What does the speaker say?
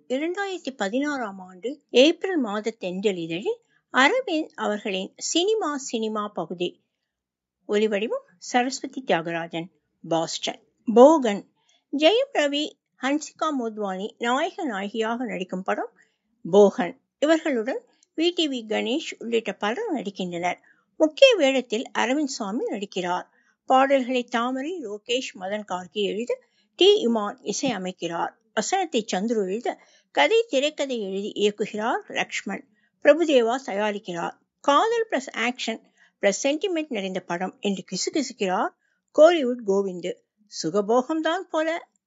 2016ஆம் ஆண்டு ஏப்ரல் மாத தென்றலிதழில் அரவிந்த் அவர்களின் சினிமா பகுதி. ஒலிவடிவம் சரஸ்வதி தியாகராஜன், பாஸ்டன். போகன். ஜெயம் ரவி, ஹன்சிகா மோத்வானி நாயக நாயகியாக நடிக்கும் படம் போகன். இவர்களுடன் விடிவி கணேஷ் உள்ளிட்ட பலர் நடிக்கின்றனர். முக்கிய வேடத்தில் அரவிந்த் சாமி நடிக்கிறார். பாடல்களை தாமரை, லோகேஷ், மதன் கார்கி எழுத டி. இமான் இசை அமைக்கிறார். வசனத்தை சந்துரு எழுத கதை திரைக்கதை எழுதி இயக்குகிறார் லக்ஷ்மண். பிரபுதேவா தயாரிக்கிறார். காதல் பிளஸ் ஆக்ஷன் பிளஸ் சென்டிமெண்ட் நிறைந்த படம் என்று கிசுகிசுக்கிறார் கோலிவுட் கோவிந்து. சுகபோகம்தான் போல